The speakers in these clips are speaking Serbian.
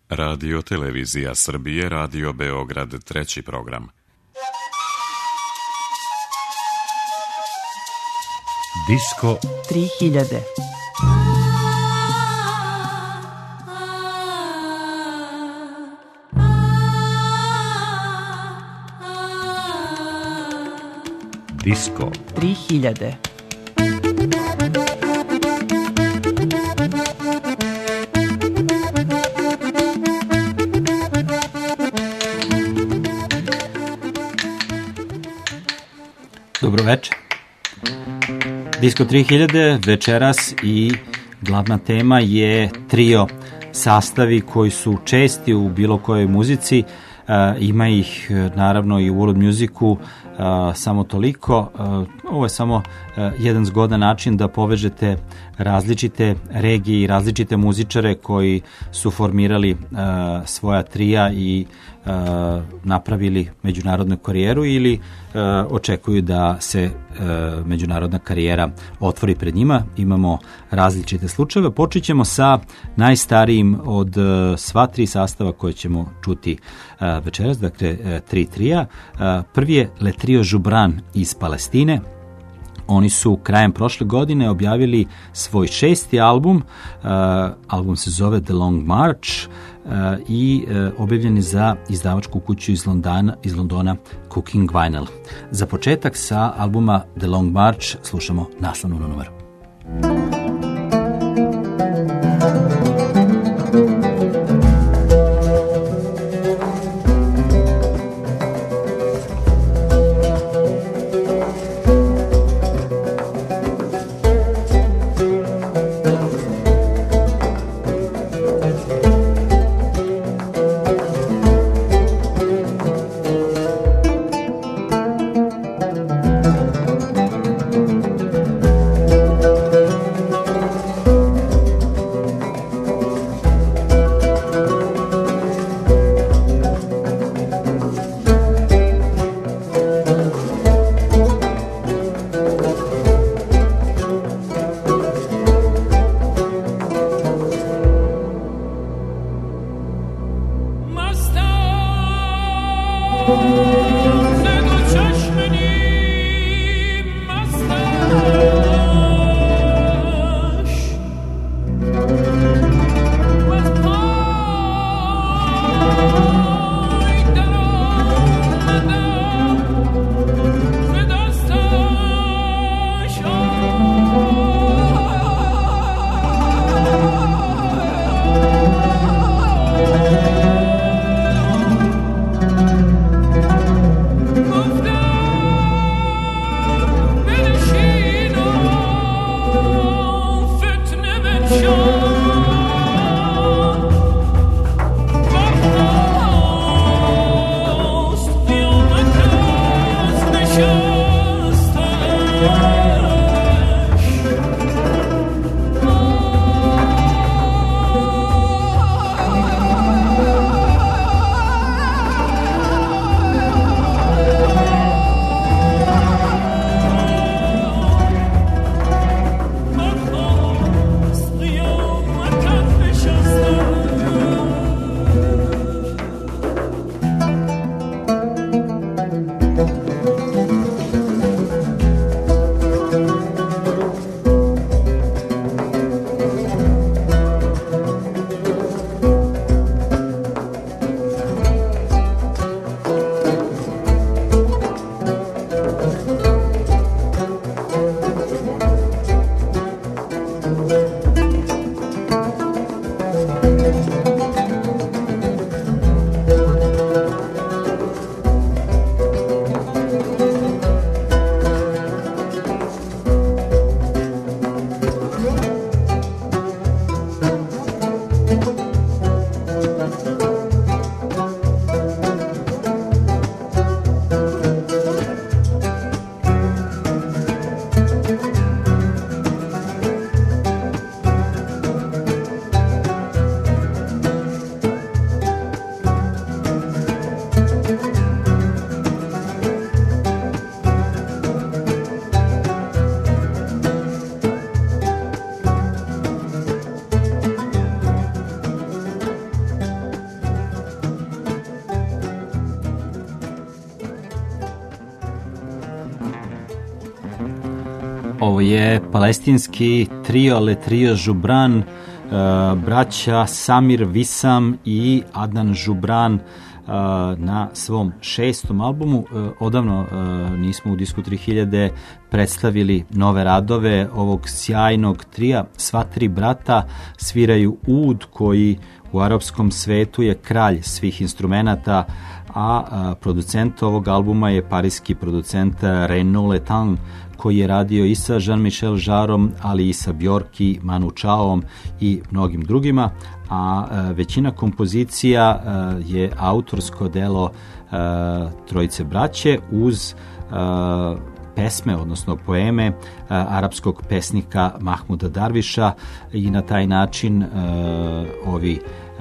Radio Televizija Srbije, Radio Beograd, treći program. Disko 3000. Disko 3000. Dobro večer. Disko 3000 večeras i glavna tema je trio sastavi koji su česti u bilo kojoj muzici. Ima ih naravno i u world musicu samo toliko. Ovo je samo jedan zgodan način da povežete različite regije i različite muzičare koji su formirali svoja trija i napravili međunarodnu karijeru ili očekuju da se međunarodna karijera otvori pred njima. Imamo različite slučajeve. Počet ćemo sa najstarijim od sva tri sastava koje ćemo čuti večeras, dakle tri trija. Prvi je Le Trio Joubran iz Palestine. Oni su krajem prošle godine objavili svoj 6. album. Album se zove The Long March i objavljen je za izdavačku kuću iz Londona Cooking Vinyl. Za početak sa albuma The Long March slušamo naslovnu numeru. Ovo je palestinski trio Le Trio Žubran, braća Samir Visam i Adnan Žubran na svom 6. albumu. Odavno nismo u Disku 3000 predstavili nove radove ovog sjajnog trija. Sva tri brata sviraju ud, koji u arapskom svetu je kralj svih instrumenata, a producent ovog albuma je parijski producent Renaud Letan, koji je radio i sa Jean-Michel Jarrom, ali i sa Bjorki, Manu Chaom i mnogim drugima, a većina kompozicija je autorsko delo trojice braće uz pesme, odnosno poeme arapskog pesnika Mahmuda Darviša, i na taj način ovi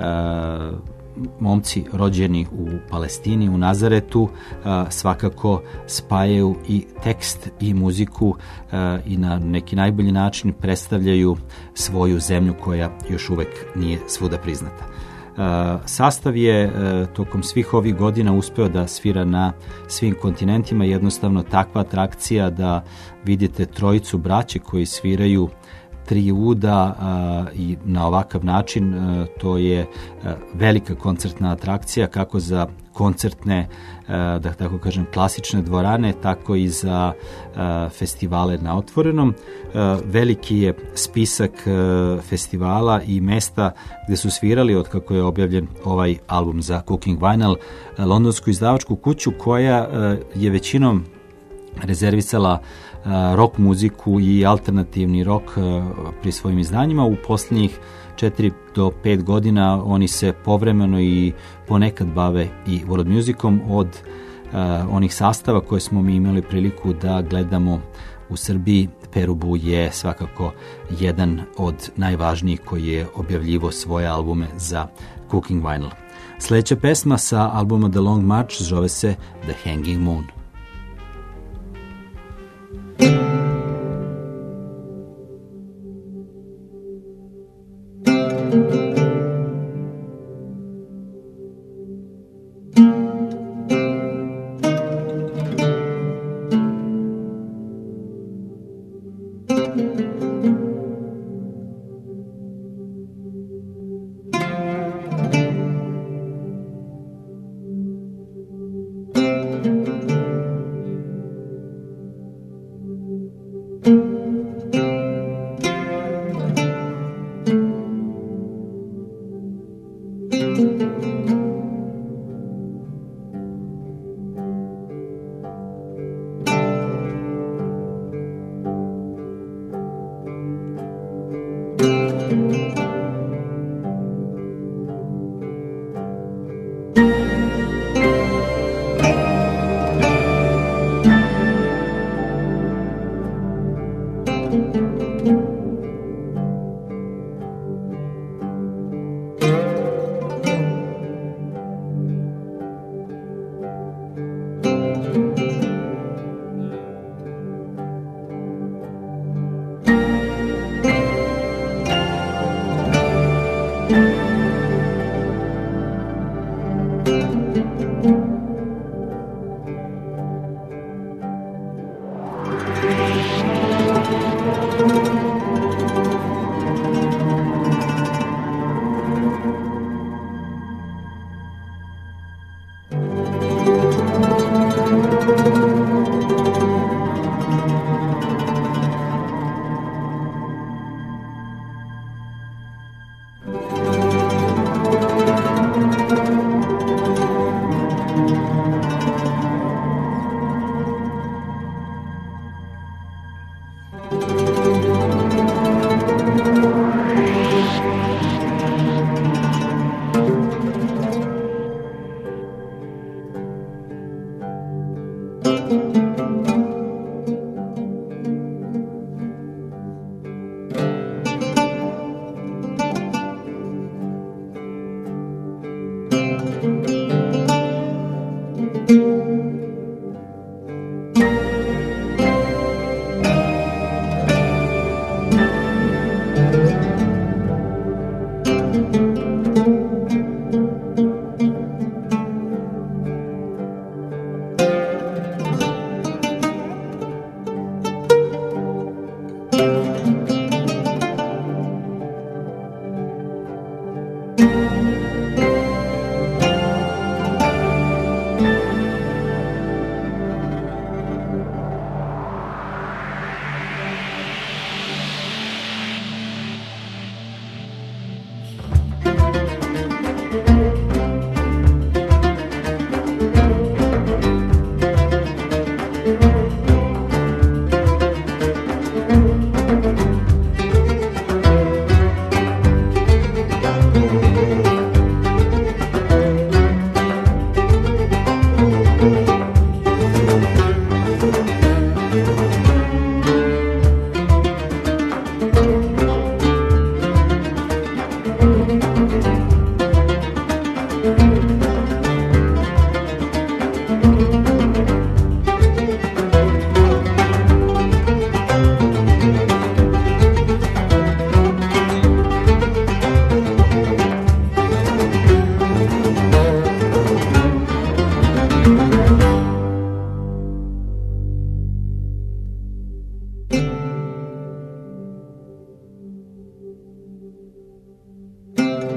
momci rođeni u Palestini, u Nazaretu, svakako spajaju i tekst i muziku i na neki najbolji način predstavljaju svoju zemlju koja još uvek nije svuda priznata. Sastav je tokom svih ovih godina uspeo da svira na svim kontinentima, jednostavno takva atrakcija da vidite trojicu braće koji sviraju tri uda i na ovakav način. To je velika koncertna atrakcija, kako za koncertne, da tako kažem, klasične dvorane, tako i za festivale na otvorenom. Veliki je spisak festivala i mesta gde su svirali od kako je objavljen ovaj album za Cooking Vinyl, londonsku izdavačku kuću, koja je većinom rezervisala rock muziku i alternativni rock pri svojim izdanjima. U posljednjih 4 do 5 godina oni se povremeno i ponekad bave i world musicom. Od onih sastava koje smo mi imali priliku da gledamo u Srbiji, Perubu je svakako jedan od najvažnijih koji je objavljivo svoje albume za Cooking Vinyl. Sljedeća pesma sa albuma The Long March zove se The Hanging Moon.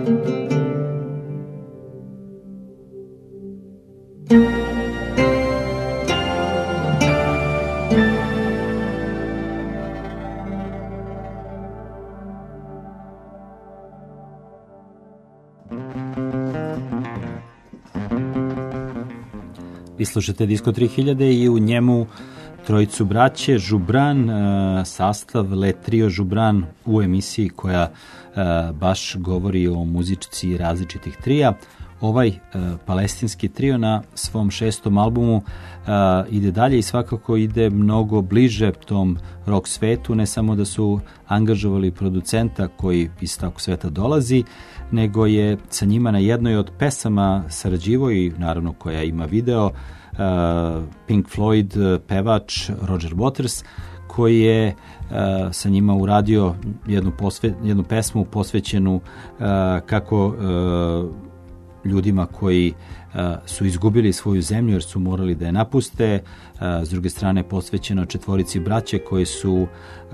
Vi slušate Disko 3000 i u njemu trojicu braće Žubran, sastav Le Trio Žubran u emisiji koja baš govori o muzičci različitih trija. Ovaj palestinski trio na svom 6. albumu ide dalje i svakako ide mnogo bliže tom rock svetu, ne samo da su angažovali producenta koji iz takvog sveta dolazi, nego je sa njima na jednoj od pesama sarađivao i naravno koja ima video Pink Floyd pevač Roger Waters, koji je sa njima uradio jednu pesmu posvećenu kako ljudima koji su izgubili svoju zemlju jer su morali da je napuste. S druge strane posvećeno četvorici braće koji su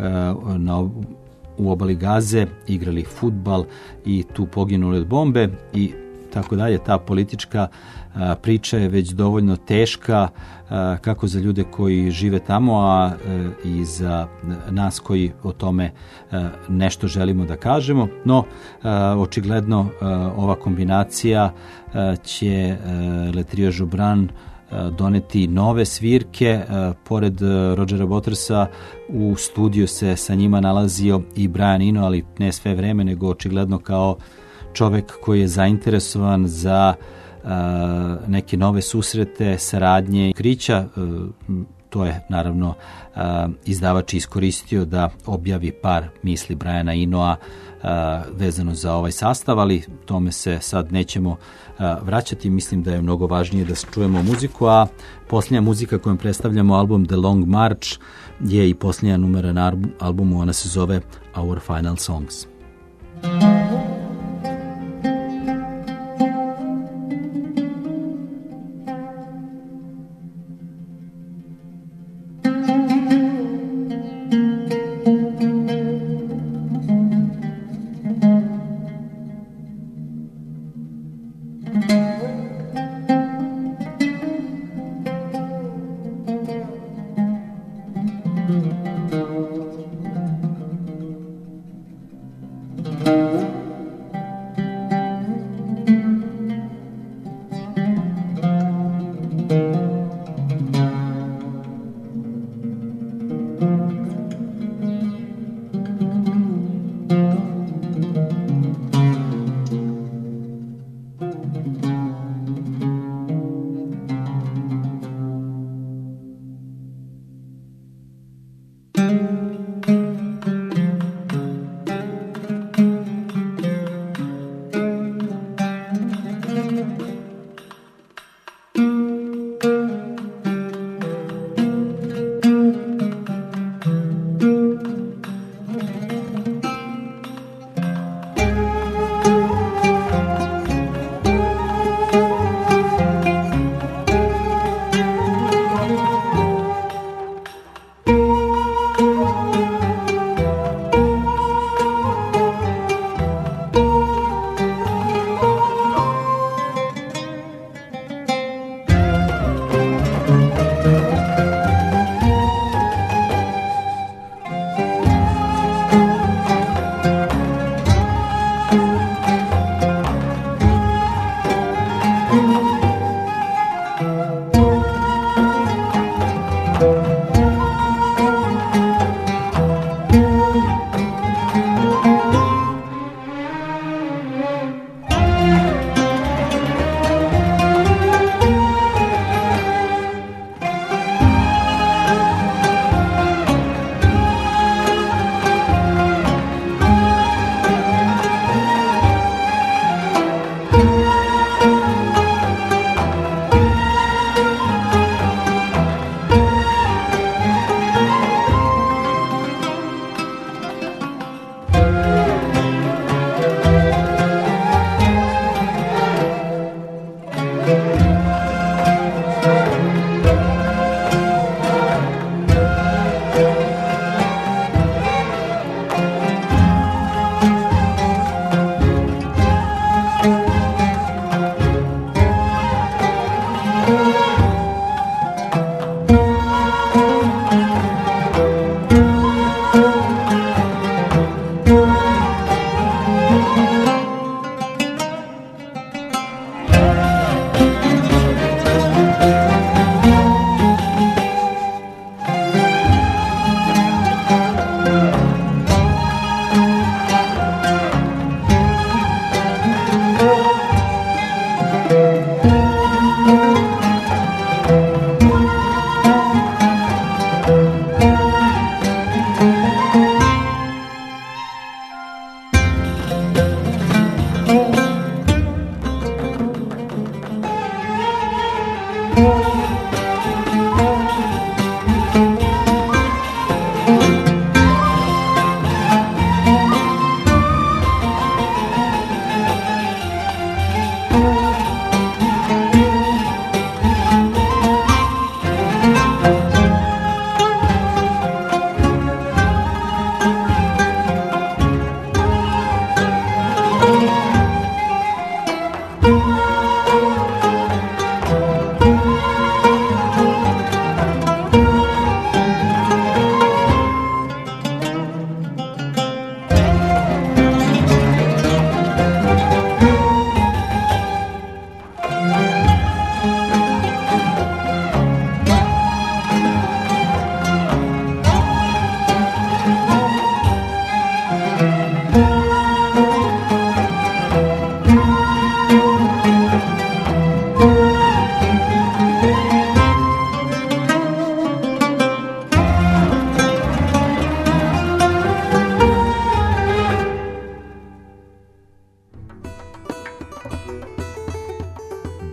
u obali Gaze igrali fudbal i tu poginuli od bombe i tako dalje. Ta politička priča je već dovoljno teška kako za ljude koji žive tamo, a i za nas koji o tome nešto želimo da kažemo. No, očigledno ova kombinacija će Le Trio Žubran doneti nove svirke. Pored Rogera Watersa u studiju se sa njima nalazio i Brian Eno, ali ne sve vreme, nego očigledno kao čovek koji je zainteresovan za neke nove susrete, saradnje i krića. To je naravno izdavač iskoristio da objavi par misli Briana Enoa vezano za ovaj sastav, ali tome se sad nećemo vraćati. Mislim da je mnogo važnije da čujemo muziku, a posljednja muzika kojom predstavljamo album The Long March je i posljednja numera na albumu, ona se zove Our Final Songs.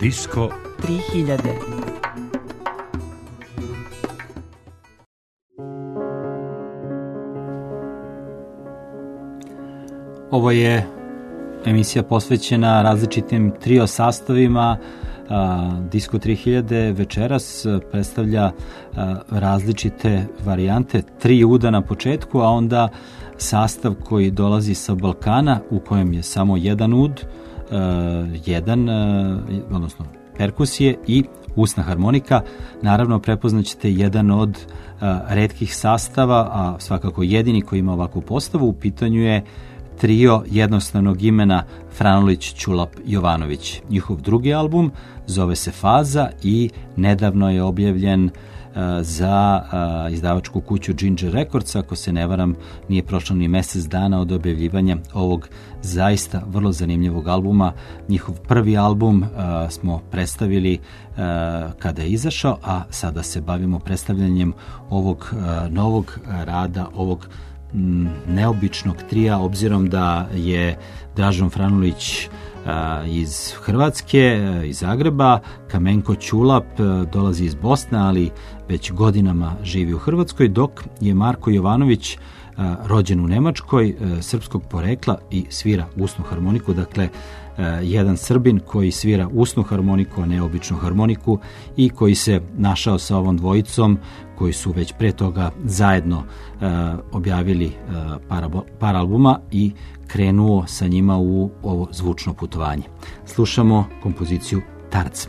Disko 3000. Ovo je emisija posvećena različitim trio sastavima. Disko 3000 večeras predstavlja različite varijante, 3 uda na početku, a onda sastav koji dolazi sa Balkana u kojem je samo jedan ud, odnosno perkusije i usna harmonika. Naravno, prepoznaćete jedan od retkih sastava, a svakako jedini koji ima ovakvu postavu. U pitanju je trio jednostavnog imena Franulić, Ćulap, Jovanović. Njihov drugi album zove se Faza i nedavno je objavljen za izdavačku kuću Ginger Records. Ako se ne varam, nije prošlo ni mesec dana od objavljivanja ovog zaista vrlo zanimljivog albuma. Njihov prvi album smo predstavili kada je izašao, a sada se bavimo predstavljanjem ovog novog rada, ovog neobičnog trija, obzirom da je Dražen Franulić iz Hrvatske, iz Zagreba, Kamenko Ćulap dolazi iz Bosne, ali već godinama živi u Hrvatskoj, dok je Marko Jovanović rođen u Nemačkoj, srpskog porekla i svira usnu harmoniku. Dakle, jedan Srbin koji svira usnu harmoniku, a ne običnu harmoniku, i koji se našao sa ovom dvojicom koji su već pre toga zajedno objavili par albuma i krenuo sa njima u ovo zvučno putovanje. Slušamo kompoziciju Tarc.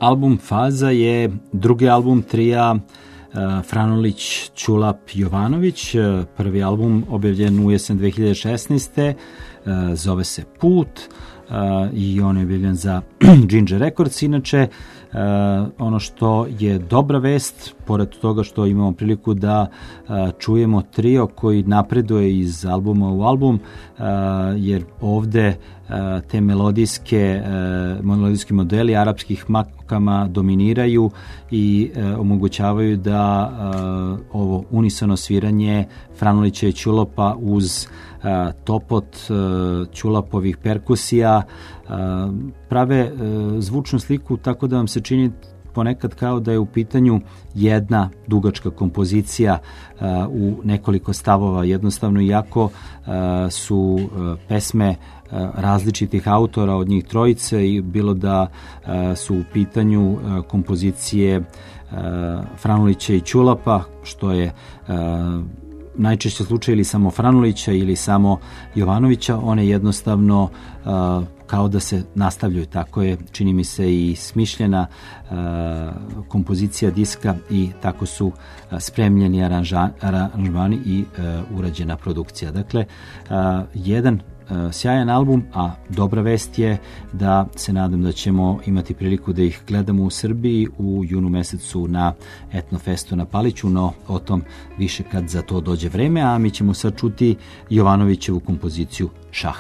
album Faza je drugi album trija Franulić, Ćulap, Jovanović. Prvi album objavljen u jesen 2016. Zove se Put i on je objavljen za Ginger Records. Inače, ono što je dobra vest, pored toga što imamo priliku da čujemo trio koji napreduje iz albuma u album, jer ovde te melodijski modeli arapskih makama dominiraju i omogućavaju da ovo unisono sviranje Franulića i Ćulapa uz topot Ćulapovih perkusija prave zvučnu sliku tako da vam se čini ponekad kao da je u pitanju jedna dugačka kompozicija u nekoliko stavova. Jednostavno, iako su pesme različitih autora od njih trojice i bilo da su u pitanju kompozicije Franulića i Ćulapa, što je najčešće slučaj ili samo Franulića ili samo Jovanovića, one jednostavno kao da se nastavljaju. Tako je, čini mi se, i smišljena kompozicija diska i tako su spremljeni aranžmani i urađena produkcija. Dakle, jedan sjajan album, a dobra vest je da se nadam da ćemo imati priliku da ih gledamo u Srbiji u junu mesecu na Etnofestu na Paliću, no o tom više kad za to dođe vreme, a mi ćemo sad čuti Jovanovićevu kompoziciju Šah.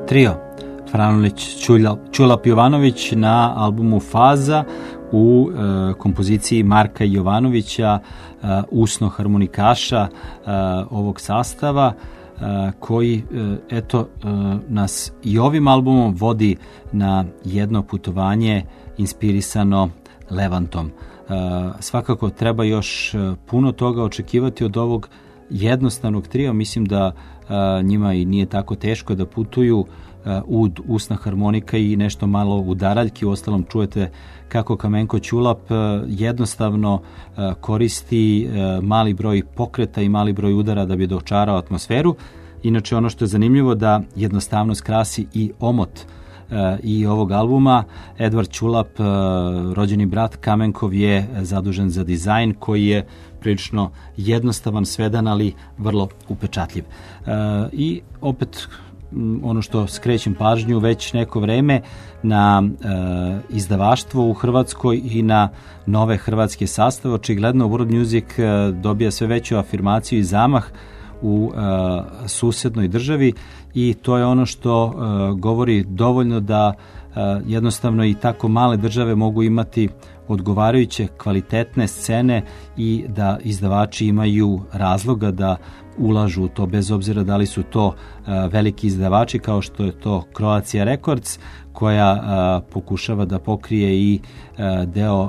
trio Franulić, Ćulap Jovanović na albumu Faza u kompoziciji Marka Jovanovića, usno harmonikaša ovog sastava, koji nas i ovim albumom vodi na jedno putovanje inspirisano Levantom. Svakako treba još puno toga očekivati od ovog jednostavnog tria. Mislim da njima i nije tako teško da putuju ud, usna harmonika i nešto malo udaraljki. Uostalom čujete kako Kamenko Ćulap jednostavno koristi mali broj pokreta i mali broj udara da bi dočarao atmosferu. Inače, ono što je zanimljivo da jednostavnost krasi i omot i ovog albuma. Edvard Ćulap, rođeni brat Kamenkov, je zadužen za dizajn koji je prilično jednostavan, svedan, ali vrlo upečatljiv. I opet ono što skrećem pažnju već neko vreme na izdavaštvo u Hrvatskoj i na nove hrvatske sastave. Očigledno World Music dobija sve veću afirmaciju i zamah u susednoj državi i to je ono što govori dovoljno da jednostavno i tako male države mogu imati odgovarajuće kvalitetne scene i da izdavači imaju razloga da ulažu u to, bez obzira da li su to veliki izdavači kao što je to Croatia Records, koja pokušava da pokrije i deo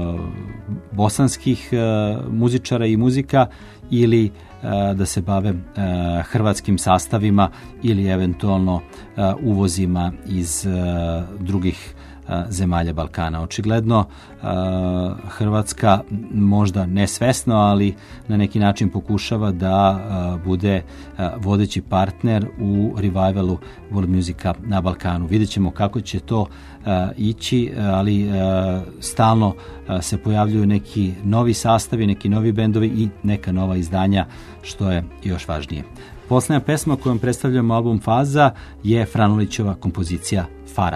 bosanskih muzičara i muzika, ili da se bave hrvatskim sastavima ili eventualno uvozima iz drugih zemalja Balkana. Očigledno Hrvatska možda nesvesno, ali na neki način pokušava da bude vodeći partner u revivalu world musika na Balkanu. Vidjet ćemo kako će to ići, ali stalno se pojavljuju neki novi sastavi, neki novi bendovi i neka nova izdanja, što je još važnije. Poslednja pesma kojom predstavljamo album Faza je Franulićeva kompozicija Fara.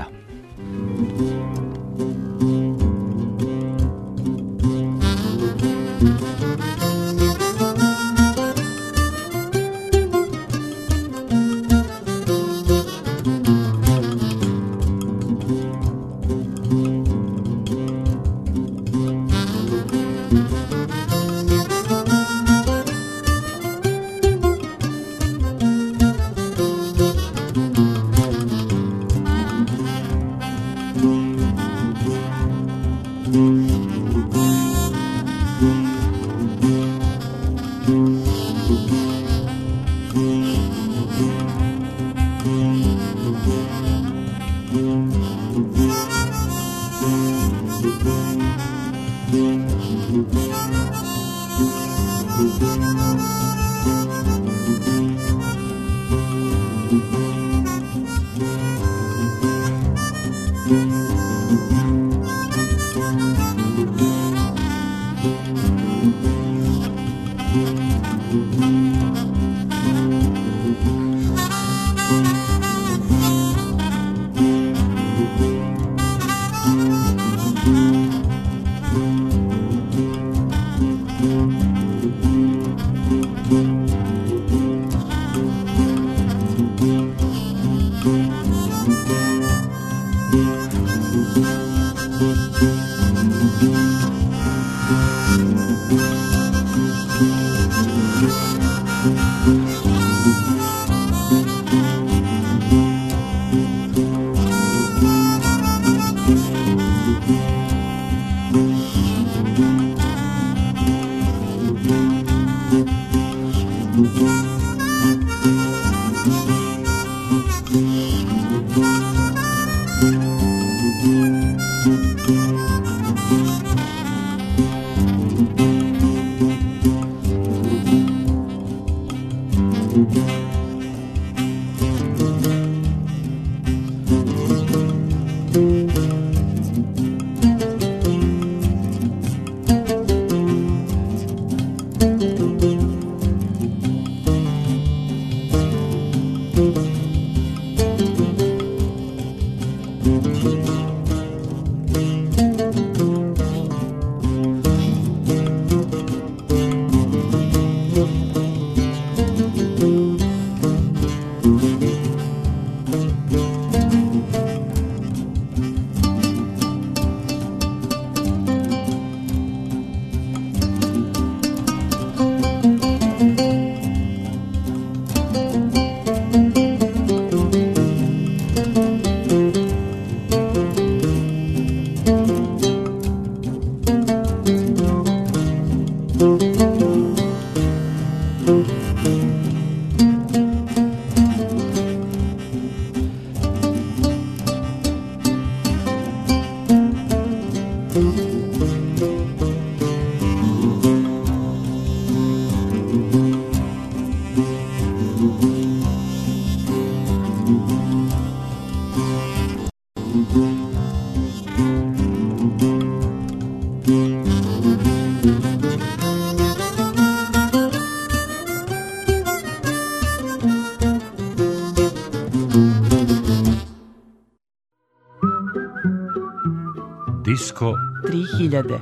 Disko 3000.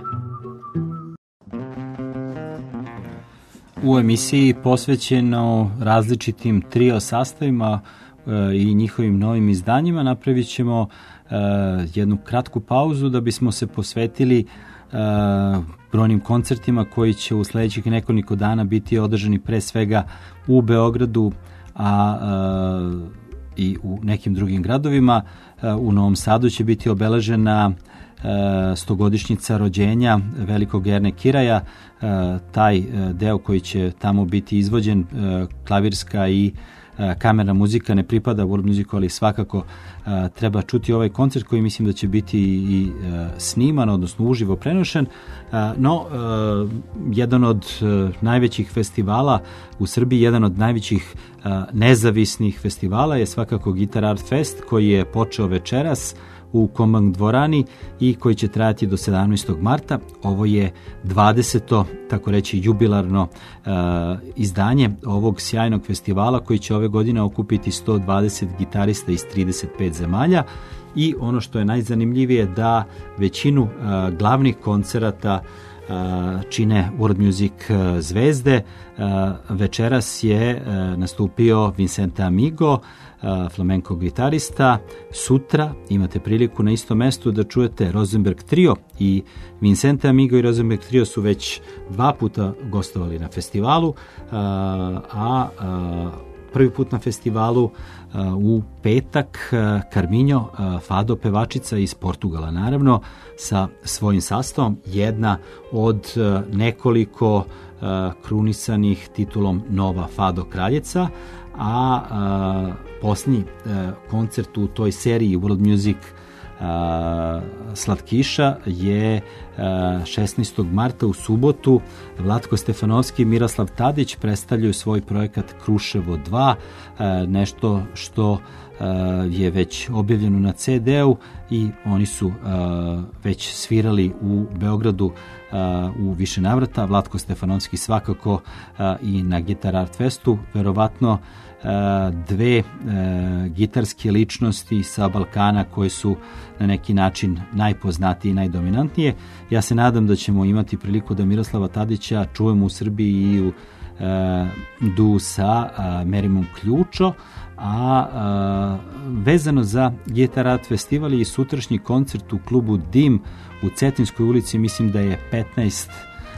U emisiji posvećeno različitim trio sastavima i njihovim novim izdanjima napravit ćemo jednu kratku pauzu da bismo se posvetili brojnim koncertima koji će u sledećih nekoliko dana biti održani pre svega u Beogradu, i u nekim drugim gradovima. U Novom Sadu će biti obeležena 100-godišnjica rođenja velikog Erne Kiraja. Taj deo koji će tamo biti izvođen, klavirska i kamerna muzika, ne pripada world musicu, ali svakako treba čuti ovaj koncert koji mislim da će biti i sniman, odnosno uživo prenošen. No, jedan od najvećih festivala u Srbiji, jedan od najvećih nezavisnih festivala je svakako Guitar Art Fest, koji je počeo večeras u Kombank dvorani i koji će trajati do 17. marta. Ovo je 20. tako reći jubilarno izdanje ovog sjajnog festivala koji će ove godine okupiti 120 gitarista iz 35 zemalja i ono što je najzanimljivije da većinu glavnih koncerata čine world music zvezde. Večeras je nastupio Vincente Amigo, flamenco gitarista. Sutra imate priliku na istom mestu da čujete Rosenberg trio i Vincente Amigo i Rosenberg trio su već 2 puta gostovali na festivalu, a prvi put na festivalu u petak Carminho, fado pevačica iz Portugala, naravno sa svojim sastavom, jedna od nekoliko krunisanih titulom Nova fado kraljica, a posljednji koncert u toj seriji World Music Slatkiša je 16. marta u subotu. Vlatko Stefanovski i Miroslav Tadić predstavljaju svoj projekat Kruševo 2, nešto što je već objavljeno na CD-u i oni su već svirali u Beogradu u više navrata. Vlatko Stefanovski svakako i na Guitar Art Festu, verovatno dve gitarske ličnosti sa Balkana koje su na neki način najpoznatije i najdominantnije. Ja se nadam da ćemo imati priliku da Miroslava Tadića čujemo u Srbiji i u du sa Merimom Ključo, a vezano za Guitar Art Festival i sutrašnji koncert u klubu Dim u Cetinskoj ulici, mislim da je 15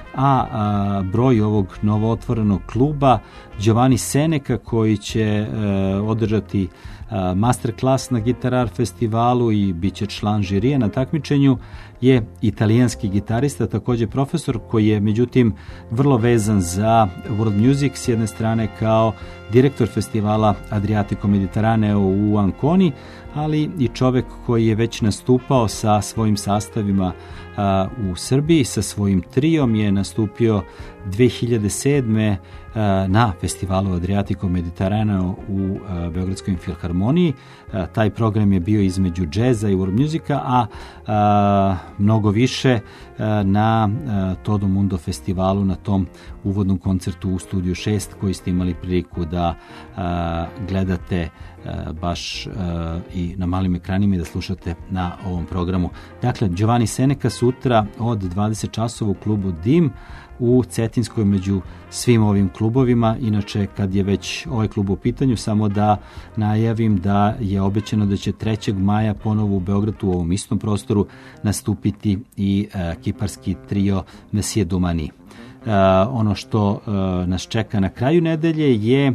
broj ovog novootvorenog kluba. Giovanni Seneca koji će održati masterclass na Guitar Art festivalu i bit će član žirija na takmičenju, je italijanski gitarista, također profesor koji je međutim vrlo vezan za world music, s jedne strane kao direktor festivala Adriatico Mediteraneo u Anconi, ali i čovek koji je već nastupao sa svojim sastavima u Srbiji, sa svojim triom je nastupio 2007. na festivalu Adriatico Mediteraneo u Beogradskoj filharmoniji. Taj program je bio između džeza i world musika, a mnogo više na Todo Mundo festivalu, na tom uvodnom koncertu u Studiju 6 koji ste imali priliku da gledate baš i na malim ekranima i da slušate na ovom programu. Dakle, Giovanni Seneca sutra od 20 časova u klubu Dim u Cetinskoj među svim ovim klubovima. Inače, kad je već ovaj klub u pitanju, samo da najavim da je obećano da će 3. maja ponovo u Beogradu u ovom istom prostoru nastupiti i kiparski trio Monsieur Dumani. Ono što nas čeka na kraju nedelje je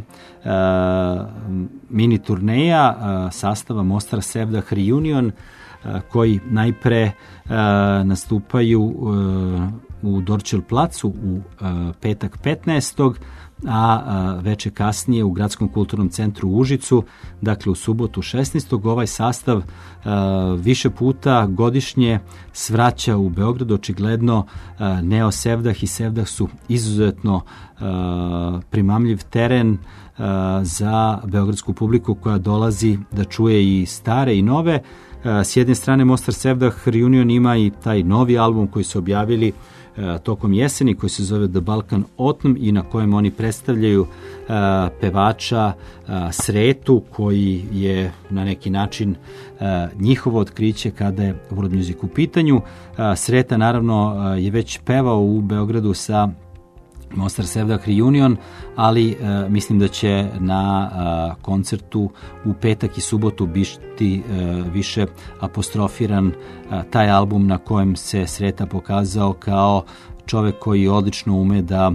mini turneja sastava Mostar Sevdah Reunion, koji najpre nastupaju u Dorčel placu u petak 15. a veče kasnije u Gradskom kulturnom centru u Užicu, dakle u subotu 16. Ovaj sastav više puta godišnje svraća u Beograd. Očigledno Neo Sevdah i Sevdah su izuzetno primamljiv teren za beogradsku publiku koja dolazi da čuje i stare i nove. S jedne strane Mostar Sevdah Reunion ima i taj novi album koji su objavili tokom jeseni koji se zove The Balkan Autumn i na kojem oni predstavljaju pevača Sretu koji je na neki način njihovo otkriće kada je world music u pitanju. Sreta naravno je već pevao u Beogradu sa Mostar Sevdah Reunion, ali mislim da će na koncertu u petak i subotu biti više apostrofiran taj album na kojem se Sreta pokazao kao čovek koji odlično ume da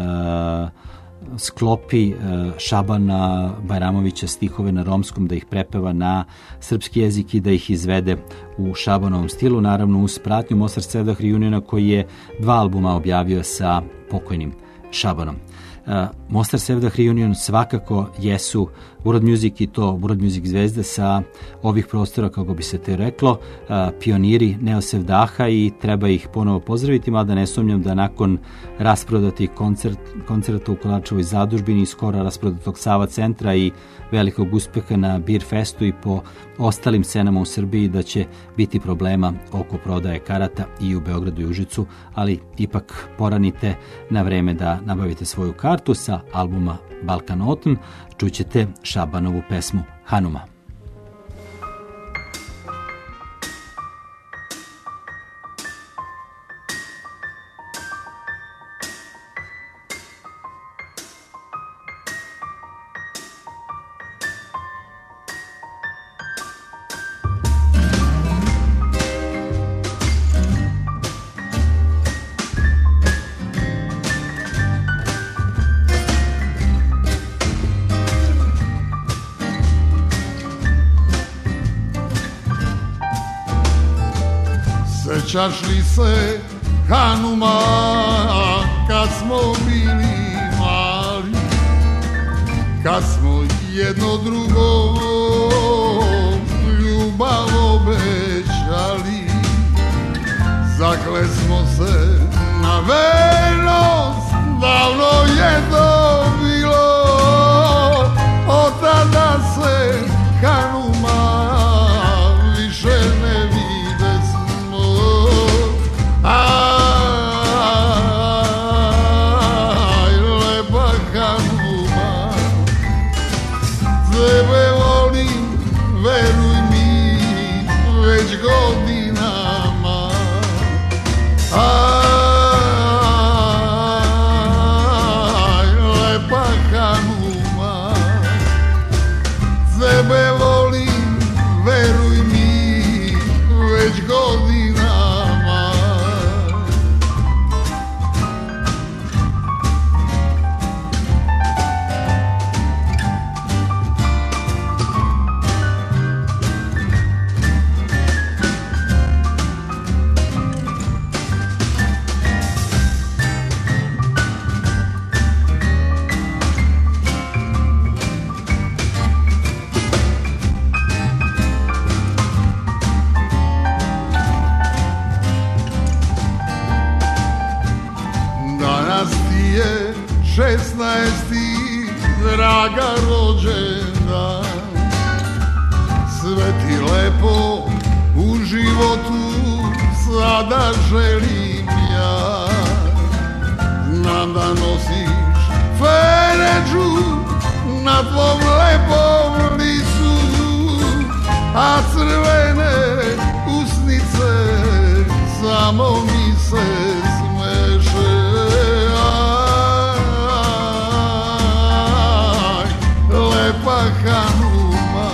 sklopi Šabana Bajramovića stihove na romskom, da ih prepeva na srpski jezik i da ih izvede u Šabanovom stilu, naravno uz pratnju Mostar Sevdah Reuniona koji je 2 albuma objavio sa pokojnim Šabanom. Mostar Sevdah Reunion svakako jesu world music i to world music zvezde sa ovih prostora, kako bi se te reklo, pioniri Neo Sevdaha i treba ih ponovo pozdraviti, mada ne sumnjam da nakon rasprodatih koncerta u Kolarčevoj zadužbini i skoro rasprodatog Sava centra i velikog uspeha na Beer Festu i po ostalim scenama u Srbiji da će biti problema oko prodaje karata i u Beogradu i Užicu, ali ipak poranite na vreme da nabavite svoju kartu. Sa albuma Balkan Autumn čućete Šabanovu pesmu Hanuma. Sećaš li se Hanuma kad smo bili mali, kad smo jedno drugo ljubav obećali, zaklesmo se na vernost, davno je to bilo, od tada se Hanuma više ne vidi. Aj, lepa Hanuma, tebe volim, veruj mi, već godinama. Aj, lepa Hanuma, tebe volim, veruj mi, već godinama. Danas ti je 16. draga rođendan, sve ti lepo u životu sada želim ja. Znam da nosiš feređu na tvom lepom licu, a crvene usnice samo mi se smeše. Aj, lepa Hanuma,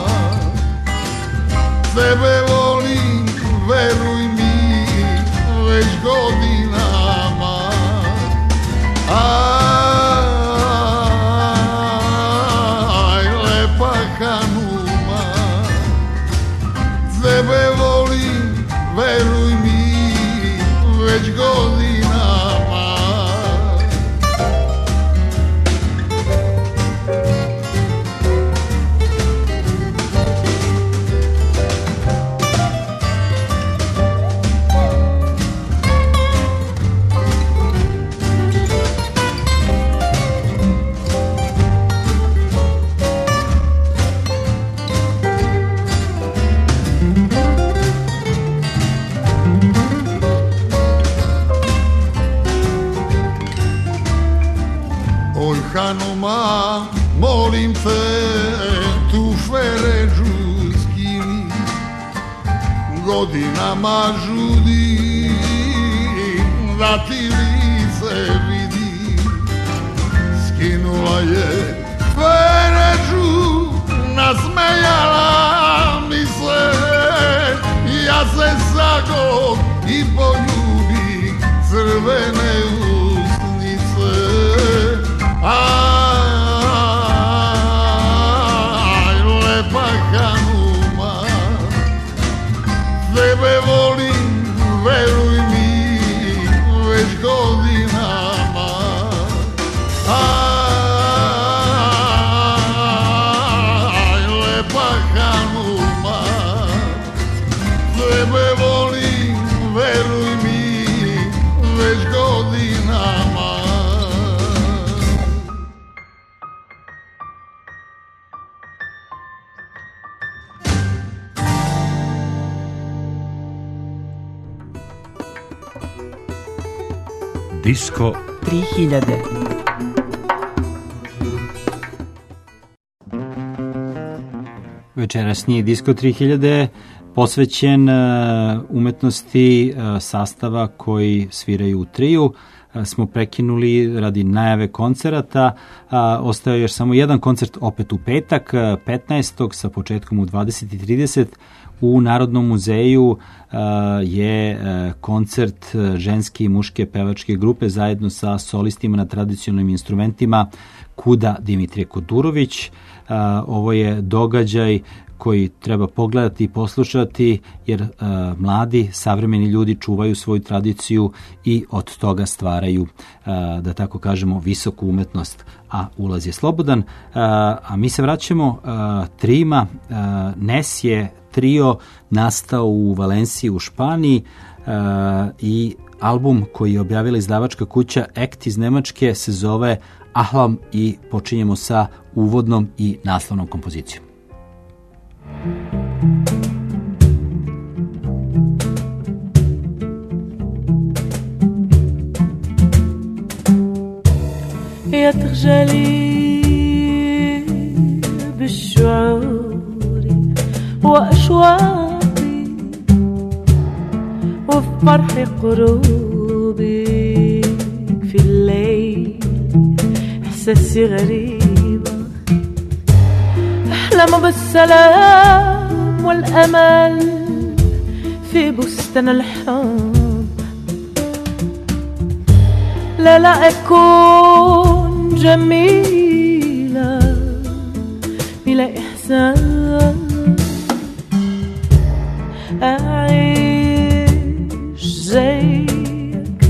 tebe volim, veruj mi, već godinama. Aj, lepa Hanuma, tebe volim, veruj mi, već godinama. molim te, tu feređu skini, godinama žudi da ti lice vidi. Skinula je feređu, nasmejala mi se, ja se sagom i poljubi crvene usnice. Aj, lepa Hanuma, tebe volim, veruj mi, već godinama. Aj, lepa Hanuma, tebe volim, veruj mi, već godinama. Disko 3000. Večerasnji Disko 3000 posvećen umetnosti sastava koji sviraju u triju. Smo prekinuli radi najave koncerata. Ostao je još samo jedan koncert opet u petak, 15. sa početkom u 20:30. U Narodnom muzeju je koncert ženske i muške pevačke grupe zajedno sa solistima na tradicionalnim instrumentima Kuda Dimitrije Kodurović. Ovo je događaj koji treba pogledati i poslušati, jer mladi, savremeni ljudi čuvaju svoju tradiciju i od toga stvaraju, da tako kažemo, visoku umetnost, a ulaz je slobodan. A mi se vraćamo trijima. Nes je trio nastao u Valenciji u Španiji i album koji je objavila izdavačka kuća Ekt iz Nemačke se zove Ahlam i počinjemo sa uvodnom i naslovnom kompozicijom. يا تخجلي بالشعور وأشواقي وفي فرح قروبي في الليل إحساسي غريبة أحلم بالسلام والأمل في بستان الحب لا أكون جميلة بلا إحساس أعيش زيك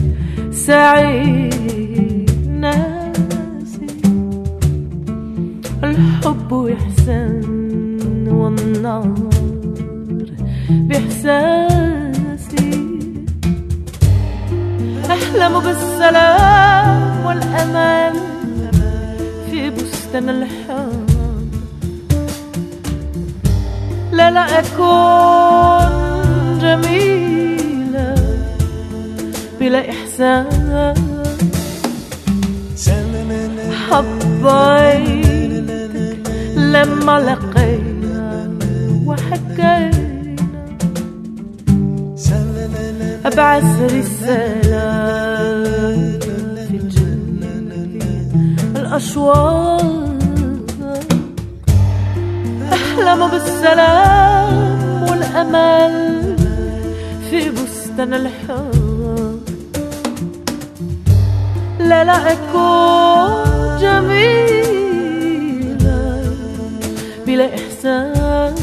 سعيد ناسي الحب وإحسان والنار بإحساسي أحلم بالسلام والأمان في بستان الحب لا أكون جميلة بلا إحساس حبيتك لما لقينا وحكينا أبعث رسالة في الجنة الأشواق أحلم بالسلام والأمل في بستان الحب لا أكون جميلة بلا إحساس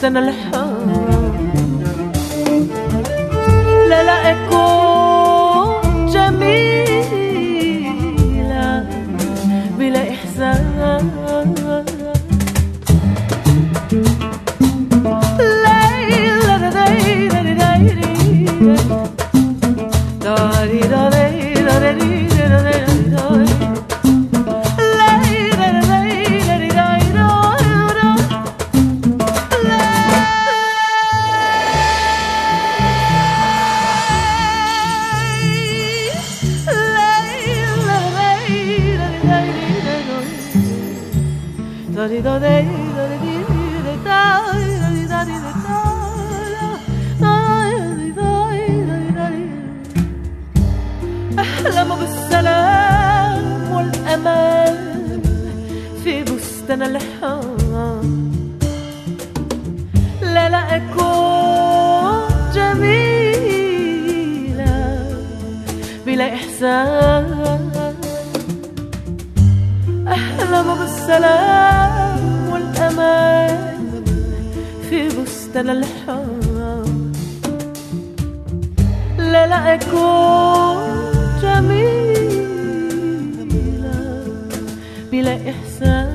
بستان الحب لا لا أكون جميلة بلا إحسان أحلم بالسلام والأمان في بستان الحب لا لا أكون جميلة بلا إحسان أحلم بالسلام والأمان في بستان الحب لا لا أكون جميلة بلا إحسان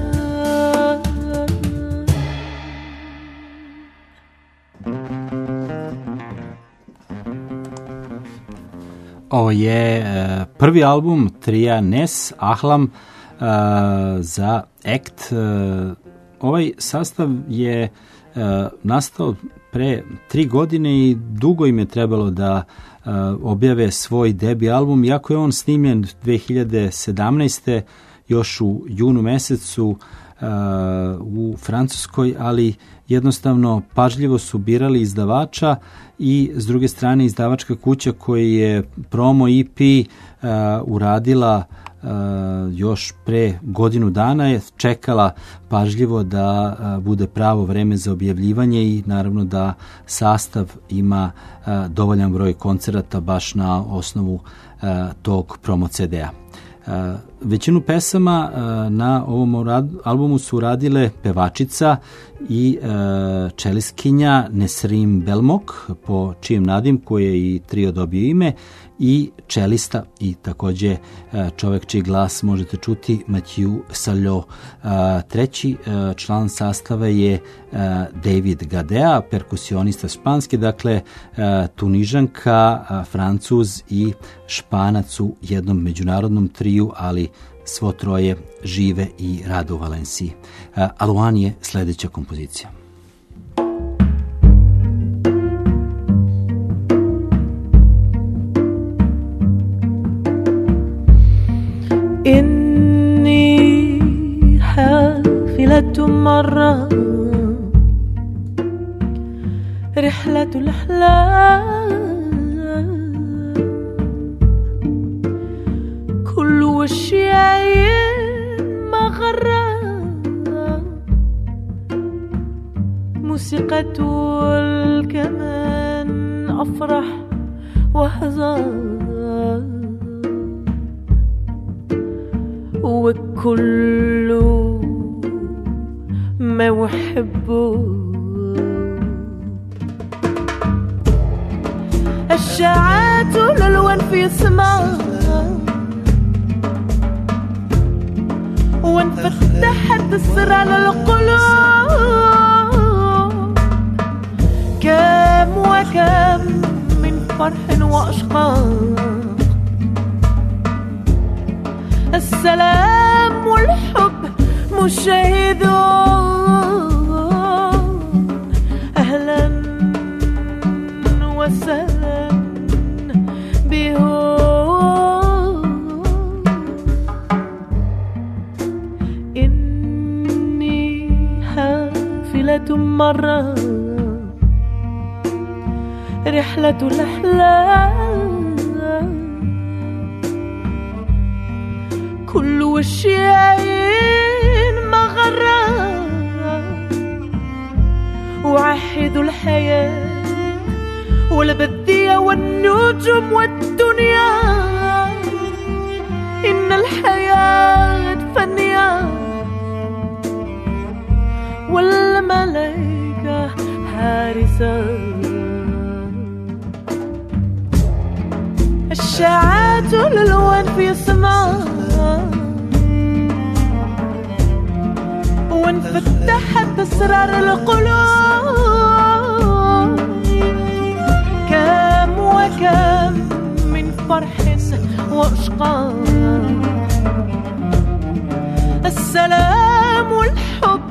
Ovo je prvi album trija Nes Ahlam za ACT. Ovaj sastav je nastao pre 3 godine i dugo im je trebalo da objave svoj debi album, iako je on snimljen 2017. još u junu mesecu u Francuskoj, ali jednostavno pažljivo su birali izdavača i s druge strane izdavačka kuća koja je promo EP uradila još pre godinu dana je čekala pažljivo da bude pravo vreme za objavljivanje i naravno da sastav ima dovoljan broj koncerata baš na osnovu tog promo CD-a. Većinu pesama na ovom albumu su uradile pevačica i čelistkinja Nesrin Belmok, po čijem nadimku je i trio dobio ime, i čelista i takođe čovek čiji glas možete čuti, Mathieu Sallo. Treći član sastava je David Gadea, perkusionista španski, dakle Tunižanka, Francuz i Španac u jednom međunarodnom triju, ali svo troje žive i rade u Valenciji. Aluan je sledeća kompozicija. إني حافلة مرة رحلة الأحلام كل وشي مغرة موسيقى الكمان أفرح وأحزان وكل ما أحبه الشاعات الألوان في سماء وانفتحت السر على القلوب كم وكم من فرح وأشقاق السلام والحب مشاهدون أهلا وسهلا بهم إني حافلة مرة رحلة الأحلام كل وشيين مغرة وعهد الحياة والبدية والنجوم والدنيا إن الحياة فانية والملائكة حارسا الشاعات الألوان في السماء وانفتحت أسرار القلوب كم وكم من فرح وأشقاق السلام والحب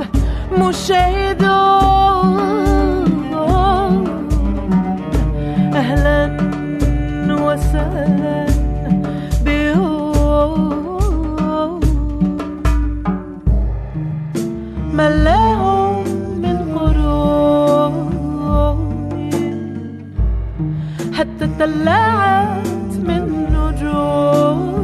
مشاهدون أهلا وسهلا بهم ملاهم من قرون حتى طلعت من نجوم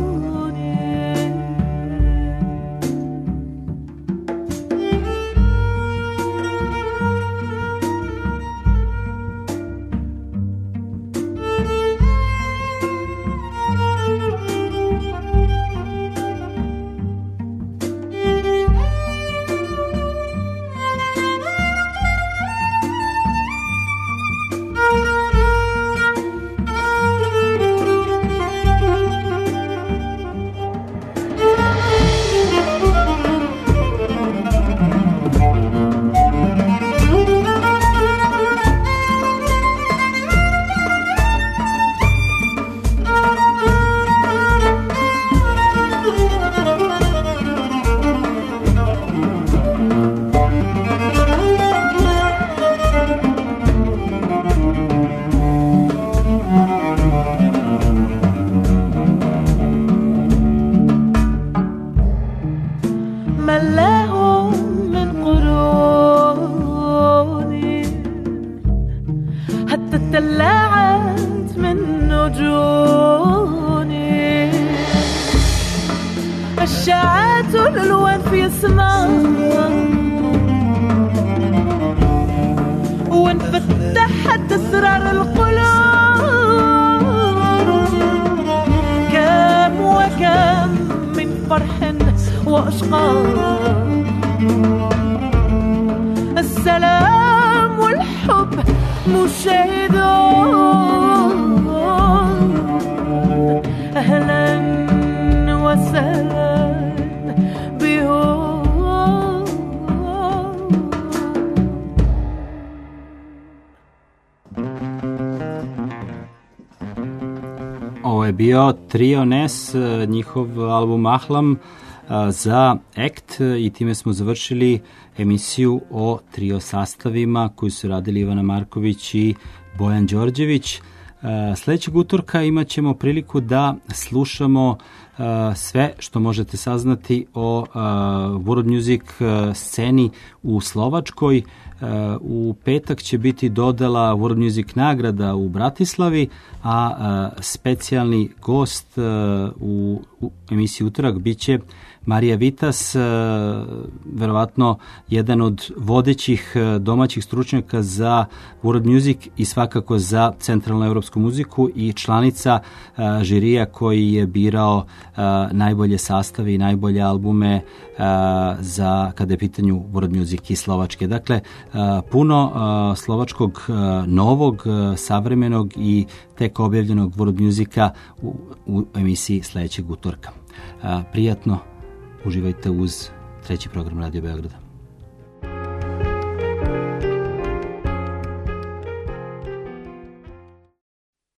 الشاعات الألوان في السماء وانفتحت أسرار القلوب كم وكم من فرح وأشقاق السلام والحب مشاهدون أهلا وسهلا بهم. Ovo je bio Trio Nes, njihov album Ahlam za ACT i time smo završili emisiju o trio sastavima koji su radili Ivana Marković i Bojan Đorđević. Sljedećeg utorka imat ćemo priliku da slušamo sve što možete saznati o world music sceni u Slovačkoj. U petak će biti dodala World Music nagrada u Bratislavi, a specijalni gost u emisiji Utorak bit će Marija Vitas, verovatno jedan od vodećih domaćih stručnjaka za world music i svakako za centralnu evropsku muziku i članica žirija koji je birao najbolje sastave i najbolje albume za kada je pitanju world music i Slovačke. Dakle, puno slovačkog novog, savremenog i tek objavljenog world musika u emisiji sljedećeg utorka. Prijatno, uživajte uz treći program Radio Beograda.